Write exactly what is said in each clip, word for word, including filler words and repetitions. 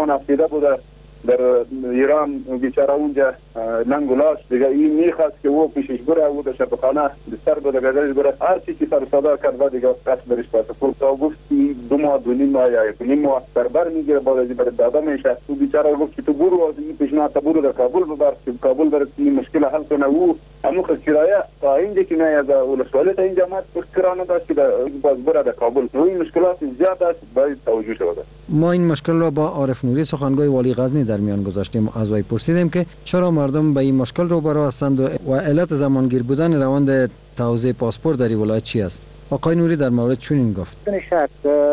زمان افتیده بوده در ایران بیچاره اونجا ننگ و لاش دیگه این میخواست که او پیشش بره او در شبخانه بستر بوده گذارش بره هر چی که سر صدا کرد دیگه قصد برش پاسپورت تا گفت دو ماه دو نیم ماه یا یک نیم ماه بربر میگیره باید ازی برد داده میشه او بیچاره گفت که تو برو از این پیشنهاد تا برو در کابل ببر که کابل برد این مشکل حل کنه او همون کرایه تا اینجا که نه از ولسوالی تا این جماعت کرانه داشت که باز بره در کابل و این مشکلات زیاد است باید توجه شده. ما این مشکل را با عارف نوری سخنگوی والی غزنی در میان گذاشتیم. از وی پرسیدیم که چرا مردم به این مشکل روبرو هستند و علت زمانگیر بودن روند توزیع پاسپورت در ولایت چی است؟ آقای نوری در مورد چنین گفت: بدون شک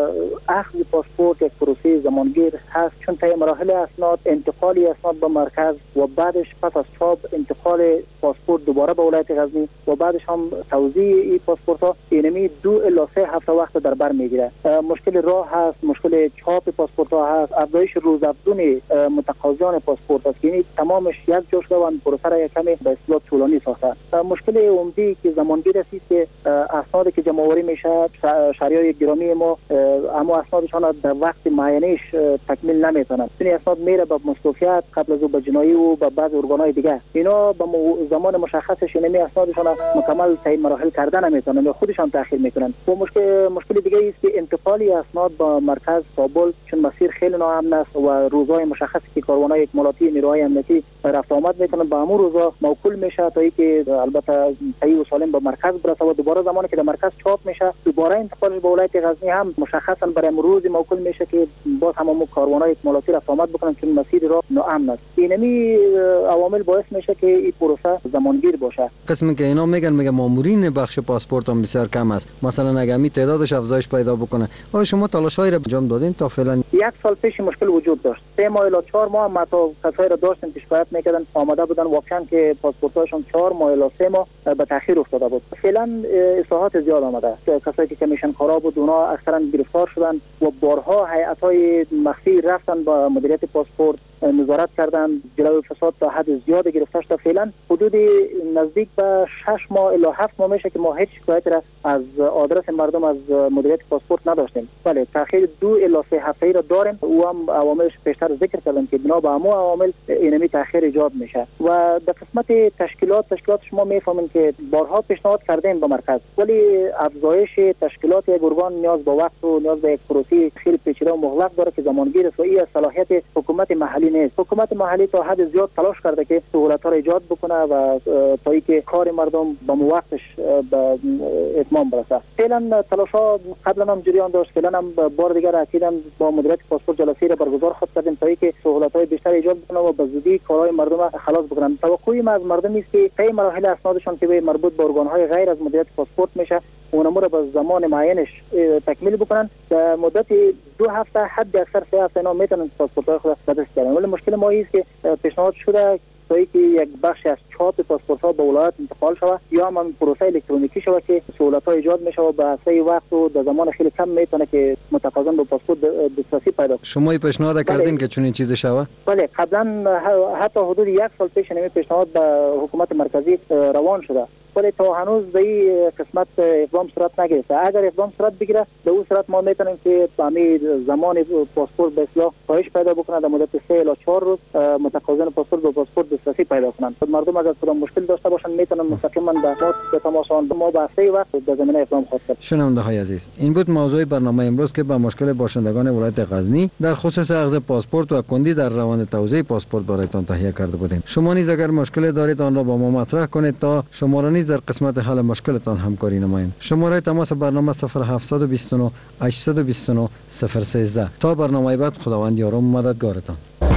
اخذ پاسپورت یک پروسه زمانگیر هست، چون طی مراحل اسناد انتقالی اسناد به مرکز و بعدش پس از چاپ انتقال پاسپورت دوباره به ولایت غزنی و بعدش هم توزیع این پاسپورت ها اینمی دو الی سه هفته وقت در بر میگیره. مشکل راه هست، مشکل چاپ پاسپورت ها هست، افزایش روزافزون متقاضیان پاسپورت است، یعنی تمامش یک جا شده و پروسه را یک کمی به اصطلاح طولانی ساخته. مشکل عمده که زمانگیر است که اسنادی که جمع آوری میشه شهریار گرامی ما اما اسنادشان در وقت معینش تکمیل نمیتونن، چون اسناد میره به مستوفیت قبل از او به جنایی و به بعض ارگانهای دیگه، اینا به زمان مشخصش نمی اسنادشان مکمل تعیین مراحل کردن نمیتونن و خودشان تاخیر میکنن. و مشکل مشکل دیگه است که انتقالی اسناد به مرکز کابل چون مسیر خیلی ناامن است و روزهای مشخصی که کاروانای اکمالاتی نیروهای امنیتی رفت آمد میکنن به همون روزا موکول میشه تا اینکه البته صحیح و سالم به مرکز برسه و دوباره زمانی که در مرکز چاپ میشه دوباره انتقالش به ولایت غزنی هم مشخصا برای امروز موکول میشه که باز هم کاروانای اکمالاتی رفت آمد بکنن چون مسیر را ناامن است. اینمی عوامل باعث میشه که این پروسه زمانگیر باشه. قسمی که اینا میگن میگه مامورین بخش پاسپورت هم بسیار کم است، مثلا اگه می تعدادش افزایش پیدا بکنه. آیا شما تلاشایی را انجام دادین تا فعلا؟ یک سال پیش مشکل وجود داشت، سه ماه الی چهار ماه ما تا کسایی را داشتیم که شکایت میکردن آماده بودن واقعا که پاسپورتاشون چهار ماه الی سه ماه به تاخیر افتاده بود. فعلا اصلاحات زیاد آمده، کسایی که کمیشن کارا بود اونا اکثرا گرفتار شدن و بارها هیئت‌های مخفی رفتن با مدیریت پاسپورت نظارت کردن، جلوی فساد تا حد زیاد گرفته شده. فعلا حدود نزدیک به شش ماه الی هفت ماه میشه که ما هیچ شکایت را از آدرس مردم از مدیریت پاسپورت نداشتیم. بله تاخیر دو الی سه هفته را داریم و هم عواملش بیشتر ذکر کردم که بنا به همون عوامل اینمی تاخیر ایجاد میشه. و در قسمت تشکیلات تشکیلات شما میفهمین که بارها پیشنهاد کردیم به مرکز، ولی افزایش تشکیلات یک ارگان نیاز به وقت و نیاز به یک پروسه خیلی پیچیده و مغلق داره که زمانگیر است و این صلاحیت حکومت محلی نیست. حکومت محلی تا حد زیاد تلاش کرده که سهولت‌ها را ایجاد بکنه و تا اینکه کار مردم به وقتش به اتمام برسه. فعلا تلاش‌ها قبلا هم جریان داشت، فعلا هم بار دیگر اکیدم با مدیریت پاسپورت جلسه را برگزار خود کردیم تا اینکه سهولت‌های بیشتر ایجاد بکنه و به زودی کارهای مردم خلاص بکنن. توقعی ما از مردم است که طی مراحل اسنادشان که به مربوط به ارگان‌های غیر از مدیریت پاسپورت میشه اونم رو به زمان معینش تکمیل بکنن. در مدت دو هفته حد اکثر سه هفته اینا میتونن پاسپورت‌های خود را دست کنن. ولی مشکل ما است که پیشنهاد شده تا اینکه یک بخش از چاپ پاسپورت‌ها به ولایت انتقال شود یا هم پروسه الکترونیکی شود که سهولت‌ها ایجاد میشه و به سه وقت و در زمان خیلی کم میتونه که متقاضیان به پاسپورت دسترسی پیدا کنند. شما این پیشنهاد کردین که چنین چیزی شود؟ بله قبلا حتی حدود یک سال پیش این پیشنهاد به حکومت مرکزی روان شده، ولی تا هنوز به این قسمت اقدام صورت نگرفته. اگر اقدام صورت بگیره به اون صورت ما میتونیم که تعمیر زمان پاسپورت به اصلاح کاهش پیدا بکنه، در مدت سه الی چهار روز متقاضیان پاسپورت به پاسپورت دسترسی پیدا کنند. مردم اگر کدام مشکل داشته باشن میتونن مستقیما به ما به تماس آن ما به سه وقت در زمینه اقدام خواهد کرد. شنونده های عزیز، این بود موضوع برنامه امروز که با مشکل باشندگان ولایت غزنی در خصوص اخذ پاسپورت و کندی در روند توزیع پاسپورت برایتان تهیه کرده بودیم. شما نیز اگر مشکل دارید آن را با ما مطرح کنید تا شما را نیز در قسمت حل مشکلتان همکاری نماییم. شماره تماس برنامه صفر هفت دو نه هشت دو نه صفر یک سه. تا برنامه بعد خداوند یار و مددگارتان.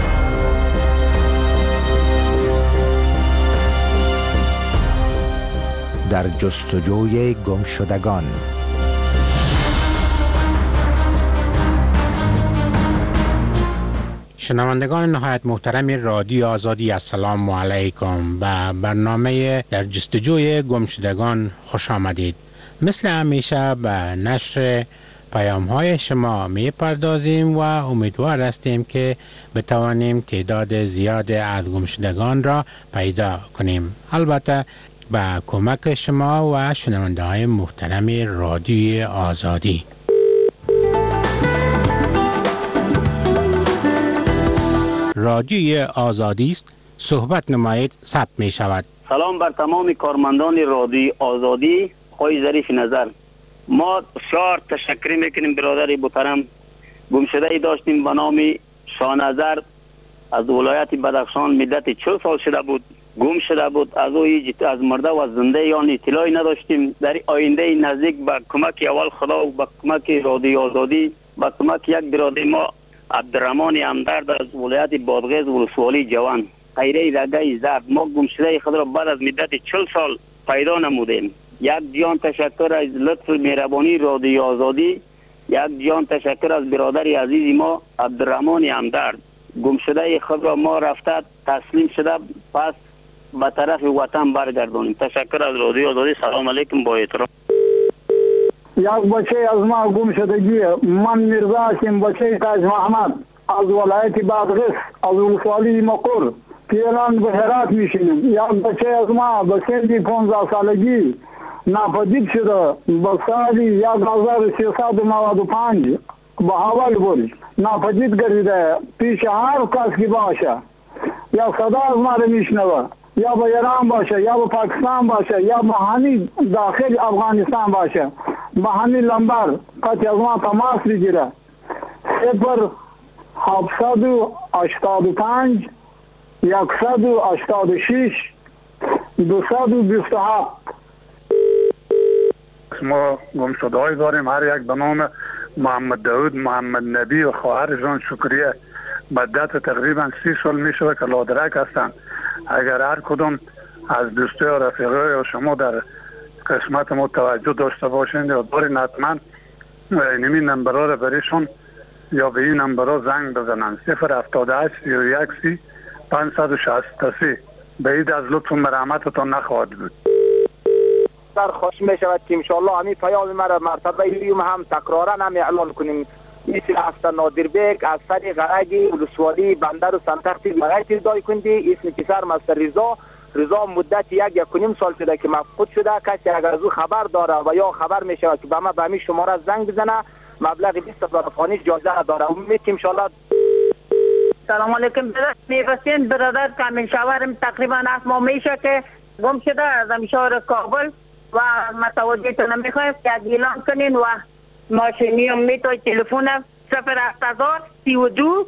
در جستجوی گمشدگان. شنوندگان نهایت محترم رادیو آزادی، السلام علیکم. به برنامه در جستجوی گمشدگان خوش آمدید. مثل همیشه به نشر پیام های شما می پردازیم و امیدوار هستیم که بتوانیم تعداد زیاد از گمشدگان را پیدا کنیم، البته با کمک شما و شنونده های محترم رادیو آزادی. رادیوی آزادی است صحبت نمایید ثبت می شود. سلام بر تمام کارمندان رادیوی آزادی. آقای ظریف نظر، ما بسیار تشکر میکنیم برادر محترم. گمشده ای داشتیم به نام شاهنظر از ولایت بدخشان، مدت چهل سال شده بود گم شده بود. از او از مرده و زنده یا اطلاعی نداشتیم. در آینده نزدیک با کمک اول خدا و با کمک رادیوی آزادی، با کمک یک برادر ما عبدالرحمن همدرد از ولایت بادغیس ولسوالی جوان، خیره رگه زرد، ما گمشده خود را بعد از مدت چهل سال پیدا نمودیم. یک جان تشکر از لطف مهربانی رادیوی آزادی، یک جان تشکر از برادر عزیز ما عبدالرحمن همدرد. گمشده خود را ما رفته تسلیم شده، پس به طرف وطن برگردانیم. تشکر از رادیوی آزادی. سلام علیکم، با احترام. یک بچه از ما گم شدگی، من میرزا هستم، بچه تاج محمد از ولایت بادغیس از ولسوالی مقر پیران به هرات میشینیم. یک بچه از ما به سن پانزده سالگی ناپدید شده به سال یک هزار و سیصد و نود و پنج به حوال برج ناپدید گردیده. پیش هر کس که باشه یا صدا از ما رو میشنوه، یا به ایران باشه یا به پاکستان باشه یا به همین داخل افغانستان باشه، به همین لنبر قطع از ما تماس بگیره. صفر هفتصد و هشتاد و پنج یکصد و هشتاد و شش دوصد و بیست و هفت. ما گمشده های داریم، هر یک به نام محمد داود، محمد نبی و خواهرشان شکریه. مدت تقریبا سی سال می شود که لادرک هستند. اگر هر کدام از دوستی و رفیقای و شما در قسمت ما توجه داشته باشند یا دارین، حتما این نمبرها را بریشون یا به این نمبرها زنگ بزنند. صفر هفتاد و هشت سی و یک سی پانصد و شصت و سه. بعید از لطف و مرحمتتان نخواهد بود. در خوش می شود که انشاءالله همین پیام مرا مرتبه یوم هم تکرارا هم اعلان کنیم. مثل هفته نادر بیگ از سر غرگی ولسوالی بندر و سنتختی مغیتی دای کندی. اسم پسر مستر رضا رضا مدت یک یک نیم سال شده که مفقود شده. کسی اگر از او خبر داره و یا خبر می شود که به ما به همین شماره زنگ بزنه، مبلغ بیست هزار افغانی جایزه داره. امید که انشاءالله. سلام علیکم میرسین برادر کامل شاورم تقریبا هفت ماه میشه که گم شده از شهر کابل و متوجهتون میخوایم که اعلان کنین و ماشینی هم میتوی تلفن صفر هفتاد سی و دو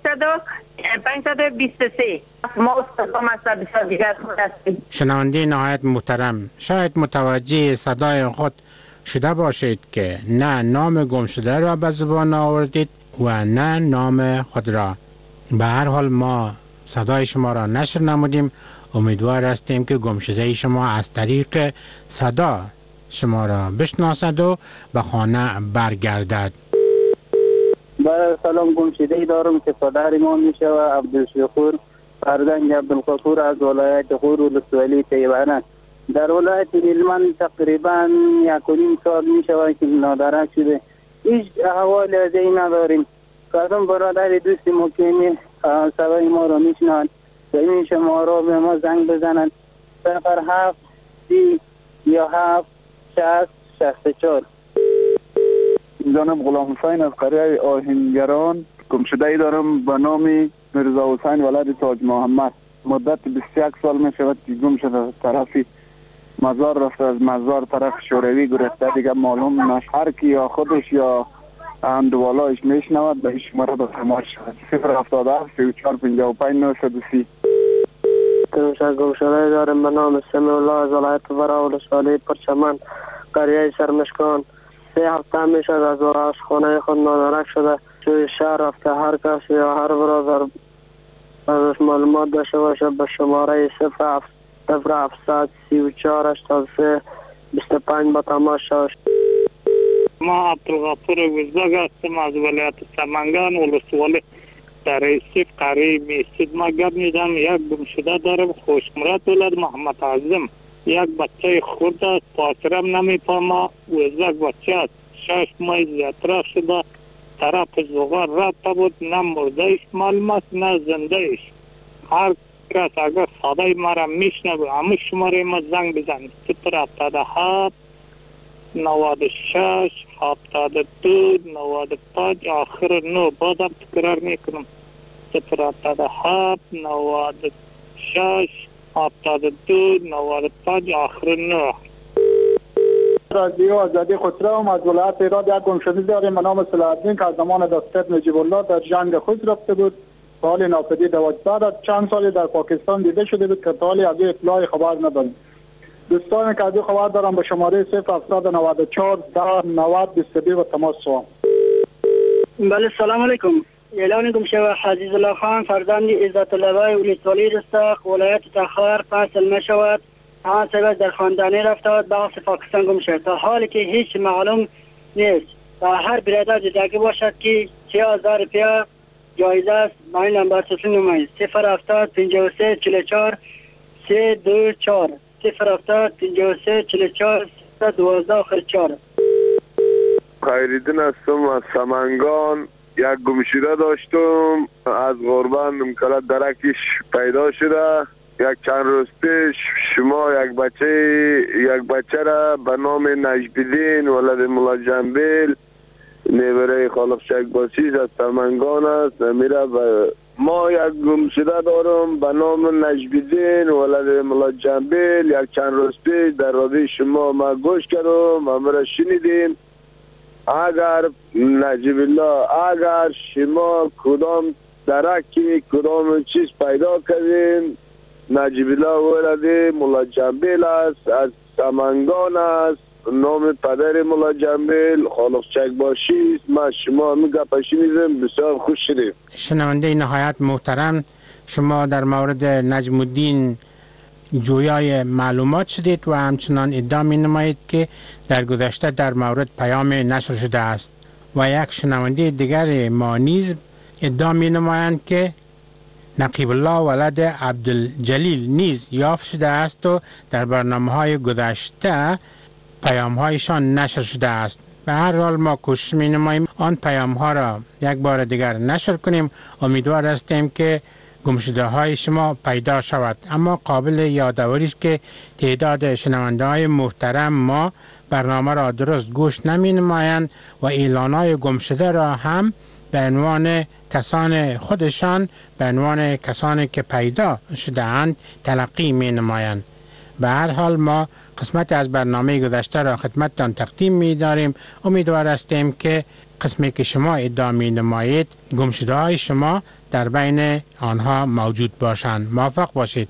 پانصد و بیست و سه. ما استادم از بسیار دیگر خود هستیم. شنونده نهایت محترم، شاید متوجه صدای خود شده باشید که نه نام گم شده را به زبان آوردید و نه نام خود را. به هر حال ما صدای شما را نشر نمودیم. امیدوار هستیم که گمشده شما از طریق صدا شما را بشناسد و به خانه برگردد. با سلام، گمشده ای دارم که پدر ما میشه و عبدالشکور فرزند عبدالغفور از ولایت غور ولسوالی تیوانه. در ولایت هلمند تقریبا یک و نیم سال میشه که نادرک شده. هیچ احوال از این نداریم. کدام برادر دوست مکیمی سوای ما را میشنند و این شما را به ما زنگ بزنند. صفر هفت سی یا هفت شست شست چار. جانم غلام حسین از قریه آهنگران. گمشده ای دارم به نام میرزا حسین ولد تاج محمد. مدت بیست و یک سال می شود که گم شده. از طرفی مزار رفته، از مزار طرف شوروی گرفته، دیگه معلوم نش هر کی یا خودش یا اندوالایش میشنود به شماره به تماس شود. صفر هفتاد و هفت سی و چهار پنجاه و پنج نهصد و سی. گمشده گمشده دارم به نام سمی الله از ولایت فرا ولسوالی پرچمن قریه سرمشکان. سه هفته میشد از آشخانه خود نادرک شده. توی شهر رفته، هر کس یا هر برادر ازش معلومات داشته باشه به شماره صفر هفت صفر هفتصد سی و چهار هشتاد و سه بیست و پنج با تماس شد. ما عبدالغفور وزدگ هستم از ولایت سمنگان ولسوالی در رئیسی قریه میستید. ما گپ میزنم یک گمشده دارم خوشمرد ولد محمد اعظم. یک بچه خورده است، پاسرم نمیفهمه. وزدگ بچه است، شش ماه زیادتر شده. طرف زغار رفته بود، نه مرده ایش معلوم است نه زنده ایش. هر کس اگر صدای مرا میشنوه همه شماره ما زنگ بزنید. صفر هفتاد و هفت نود و شش هفتاد و دو نود و پنج آخر نو. بازم تکرار میکنم صفر هفتاد و هفت نود و شش هفتاد و دو نود و پنج آخر نه. رادیو آزادی خسرو از ولایت ایران یک گمشده داریم به نام صلاح‌الدین که از زمان دکتر نجیب الله در جنگ خود رفته بود. حال ناپدید بعد چند سالی در پاکستان دیده شده بود که حالی از اطلاع خبر نداریم. دوستان که از خبر دارم به شماره صفر هفتصد و نود و چهار ده نود بیست و دو و تماس شوم. بله سلام علیکم. اعلان گمشده عزیز الله خان فرزند عزت الله ولسوالی رستاق ولایت تخار فصل نشود. آن سبب در خاندانی رفته بود بخش پاکستان گم شد تا حالی که هیچ معلوم نیست و هر برادر دیدگی باشد که سه هزار روپیه جایزه است. با این نمبر تلفن نمایید صفر هفتاد پنجاه و سه چهل و چهار سه دو چهار صفر هفتاد پنجاه و سه چهل و چهار سه دوازده آخر چهار. خیریدین هستم از سمنگان. یک گمشده داشتم از غربان نمکلت درکش پیدا شده. یک چند روز پیش شما یک بچه یک بچه را به نام نجبالدین ولد مولا جنبیل نیبره خالق شکباسیز از سمنگان است میره و ما یک گمشده دارم به نام نجبالدین ولد مولا جنبیل. یک چند روز پیش در رادیو شما ما گوش کردم و مرا شنیدیم. اگر نجیب الله اگر شما کدام درکی کدام چیز پیدا کردین نجیب الله ولد مولا جنبیل است از سمنگان است. نام پدر مولا جنبیل خالق چکباشی است. ما شما میگه شنیدیم بسیار خوش شدیم. شنونده نهایت محترم شما در مورد نجم الدین جویای معلومات شدید و همچنان ادعا می نمایید که در گذشته در مورد پیام نشر شده است و یک شنونده دیگر ما نیز ادعا می نمایند که نقیب الله ولد عبدالجلیل نیز یافت شده است و در برنامه های گذشته پیام هایشان نشر شده است. به هر حال ما کوشش می نماییم آن پیام ها را یک بار دیگر نشر کنیم. امیدوار هستیم که گمشده های شما پیدا شود. اما قابل یادآوری است که تعداد شنونده های محترم ما برنامه را درست گوش نمی نمایند و اعلان های گمشده را هم به عنوان کسان خودشان به عنوان کسانی که پیدا شده اند تلقی می نمایند. به هر حال ما قسمت از برنامه گذشته را خدمتتان تقدیم می داریم. امیدوار هستیم که قسمی که شما ادعا می نمایید گمشده های شما در بین آنها موجود باشند. موفق باشید.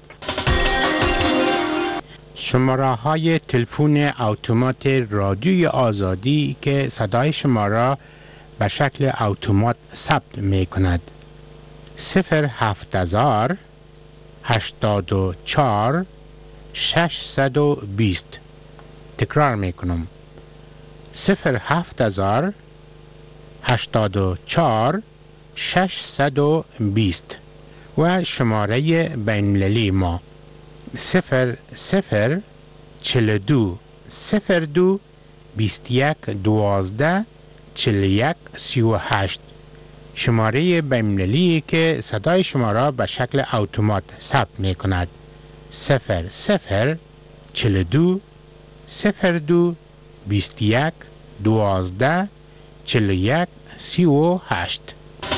شماره های تلفن اتومات رادیوی آزادی که صدای شما را به شکل اتومات ثبت می کند صفر هفت هزار هشتاد و چهار ششصد و بیست. تکرار می کنم صفر هفت هزار هشتاد و چهار ششصد و بیست و شماره بین المللی ما صفر صفر چهل و دو صفر دو بیست و یک دوازده چهل و یک سی و هشت. شماره بین المللی که صدای شما را به شکل اتومات ثبت می کند صفر صفر چهل و دو صفر دو بیست و یک دوازده چهل و یک سی و هشت.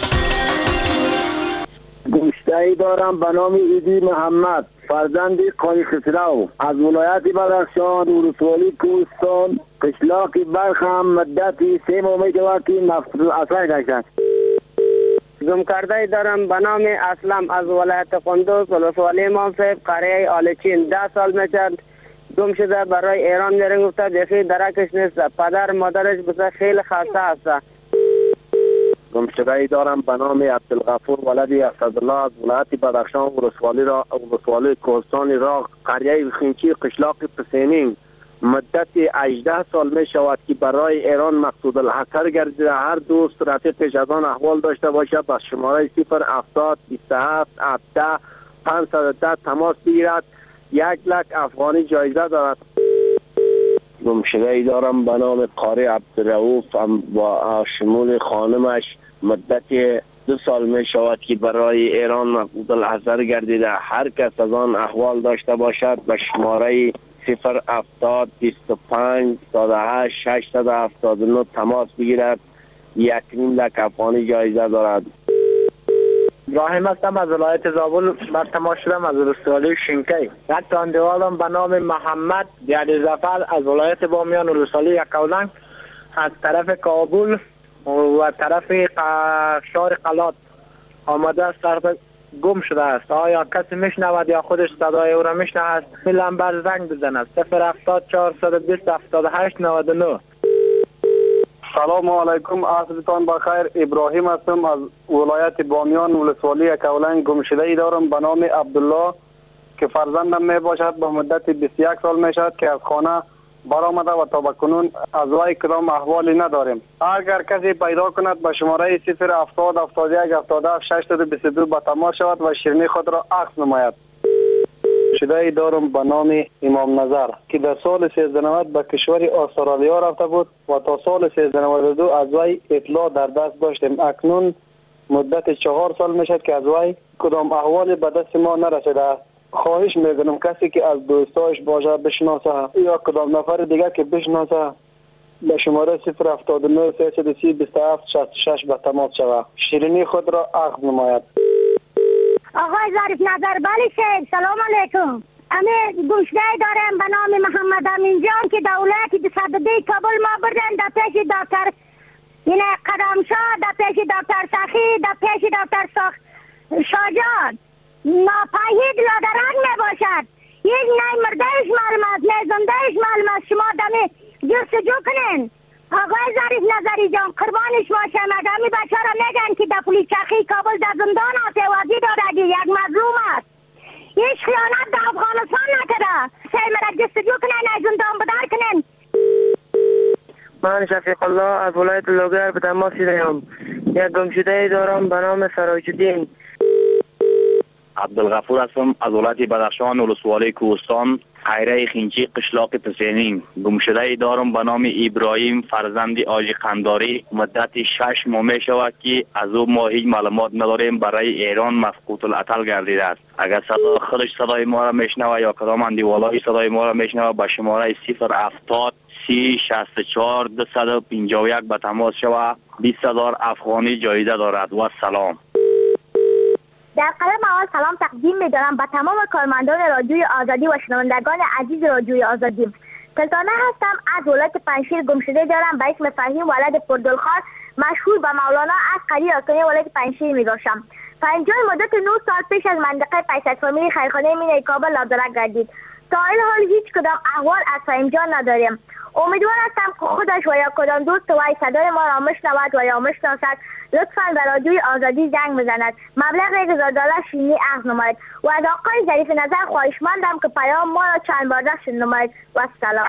گمشده‌ای دارم به نام ایدی محمد فرزند قاری خسرو از ولایت بدخشان ولسوالی کوهستان قشلاق بلخم مدتی سه ماه می‌شود که نفس اثر گشت. گم کرده دارم به نام اسلم از ولایت قندوز ولسوالی منصف قریه آلچین ده سال میشد گم شده برای ایران میرن گفته دیخی درکش نیست پدر مادرش بسه خیلی خسته است. گمشده ای دارم به نام عبدالغفور ولد اسدالله از ولایت بدخشان ولسوالی را ولسوالی کوهستان راغ قریه خینچی قشلاق پسینین مدت هجده سال می شود که برای ایران مقصود الحصر گردیده. هر دوست رفیقش از آن احوال داشته باشد با شماره صفر هفتاد بیست و هفت هفده پانصد و ده تماس بگیرد. یک لک افغانی جایزه دارد. گمشده ای دارم به نام قاری عبدالرؤوف با شمول خانمش مدت دو سال می شود که برای ایران مقصود الحصر گردیده. هر کس از آن احوال داشته باشد به شماره صفر هفتاد بیست و پنج صد و هشت ششصد و هفتاد و نه تماس بگیرد. یک نیم لک افغانی جایزه دارد. ابراهیم هستم از ولایت زابل. بر تماس شدم از ولسوالی شینکی. یک تاندوالم به نام محمد دیادی زفر از ولایت بامیان ولسوالی یکاولنگ از طرف کابل و طرف شهر قلات آمده است، طرف گم شده است. آیا کسی میشنود یا خودش صدای او را میشنود؟ لمبر زنگ بزند. صفر هفتاد چهارصد و بیست هفتاد و هشت نود و نه. سلام علیکم، عصرتان بخیر. ابراهیم هستم از ولایت بامیان ولسوالی یکاولنگ. گمشده ای دارم به نام عبدالله که فرزندم می باشد. به مدت بیست و یک سال می شود که از خانه برآمده و تا بکنون از وی کدام احوالی نداریم. اگر کسی پیدا کند به شماره صفر هفتاد هفتاد و یک هفتاد و هفت ششصد و بیست و دو به تماس شود و شیرینی خود را عکس نماید. شده ای دارم به نام امام نظر که در سال سیزده نود به کشور استرالیا رفته بود و تا سال سیزده نود و دو از وی اطلاع در دست داشتیم. اکنون مدت چهار سال میشد که از وی کدام احوالی به دست ما نرسیده. خواهش میکنم کسی که از دوستایش باشه بشناسه یا کدام نفر دیگر که بشناسه به شماره صفر هفتاد و نه سیصد و سی بیست و هفت شصت و شش به تماس شود. شیرینی خود را عقد نماید. آقای ظریف نظر بله شیخ، سلام علیکم. امی گوشده دارم به نام محمد امین جان که دولتی به صدده کابل ما بردن در پیش دکتر اینه قدمشاه، در پیش دکتر سخی، در پیش دکتر سخ شاجان ناپایید لادرنگ می باشد. یک نای مردهش معلوم است، نای زندهش معلوم است. شما دمی جستجو کنین. آقای ظریف نظری جان قربانش باشم. اگه بچه را میگن که در پلیچخی کابل در زندان آتوازی دارد، یک مظلوم است. هیچ خیانت در افغانستان نکرده. سی مرد جستجو کنین، از زندان بدار کنین. من شفیق الله از ولایت لوگر به تماس دارم. یک گمشده دارم به نام سراج الدین. عبدالغفور هستم از ولایت بدخشان ولسوالی کوهستان خیره خینچی قشلاق پسینین. گمشده ای دارم به نام ابراهیم فرزند آجی قنداری. مدت شش ماه می شود که از او ما هیچ معلومات نداریم. برای ایران مفقود العطل گردیده است. اگر صدا خودش صدای ما را میشنوه یا کدام اندیوالای صدای ما را میشنوه به شماره صفر هفتاد سی شصت و چهار دویست و پنجاه و یک به تماس شوه. بیست هزار افغانی جایزه دارد. و سلام. در قلم اول سلام تقدیم می‌دارم به تمام کارمندان رادیوی آزادی و شنوندگان عزیز رادیوی آزادی. سلطانه هستم از ولایت پنجشیر. گمشده دارم به اسم فهیم ولد پردلخان مشهور به مولانا عسکری آستانه ولایت پنجشیر می‌باشم. پنجاه مدت نه سال پیش از منطقه پیست فامیلی خیرخانه مینای کابل لادرک گردید. تا این حال هیچ کدام احوال از فهیم جان نداریم. امیدوار هستم که خودش و یا کدام دوست وی صدای ما را مشنود و یا مشناسد لطفاً به رادیوی آزادی زنگ بزند. مبلغ یک هزار دلار شیرینی عقد نماید و از آقای ظریف نظر خواهشمندم که پیام ما را چند بار داشته نماید. و سلام.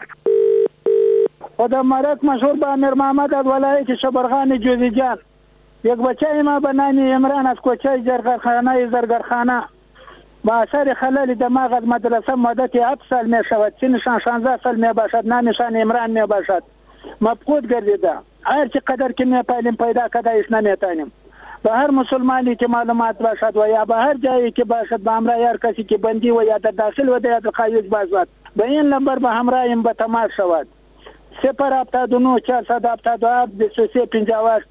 خدا مرک مشهور به امیر محمد از ولایت شبرغان جوزیجان. یک بچه ما به نام عمران از کوچه زرگرخانه زرگرخانه با اثر خلل دماغ از مدرسه مدت هفت سال می شود. سنشان شانزده سال می باشد. نامشان عمران می باشد. مفقود گردیده. هر چی قدر که می پایلیم پیدا کده ایش نمیتانیم. به هر مسلمانی که معلومات باشد و یا به هر جایی که باشد به همراه هر کسی که بندی و یا در داخل و در خارج باشد به این نمبر به همراهیم به تماس شود. صفر هفتاد و نه چهارصد هفتاد و هفت بیست و سه پنجاه و هشت.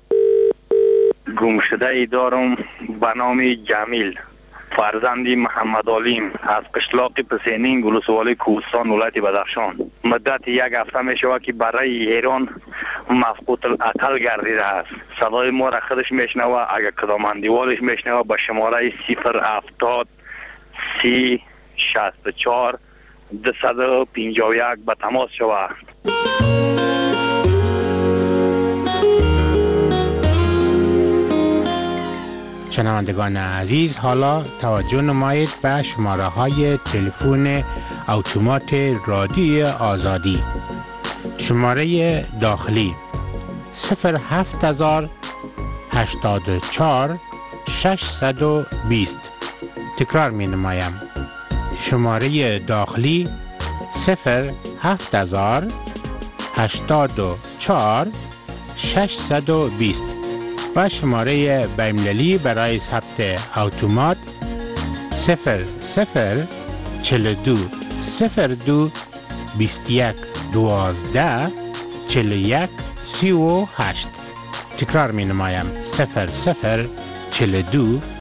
گمشده ای دارم به نام جمیل فرزندی محمد علیم از قشلاق پسینین ولسوالی کوهستان ولایت بدخشان. مدت یک هفته می شود که برای ایران مفقود العطل گردیده است. صدای ما را خودش میشنوه. اگر کدام اندیوالش میشنوه به شماره صفر هفتاد سی شصت و چهار دویست و پنجاه و یک به تماس شود. شنوندگان عزیز، حالا توجه نمایید به شماره های تلفن اتومات رادیوی آزادی. شماره داخلی صفر هفت هزار هشتاد و چهار ششصد و بیست. تکرار می نمایم. شماره داخلی صفر هفت هزار هشتاد و چهار ششصد و بیست و شماره بین‌المللی برای ثبت اتومات صفر صفر چهل و دو صفر دو بیست و یک دوازده چهل و یک سی و هشت. تکرار می نمایم. صفر صفر چهل و دو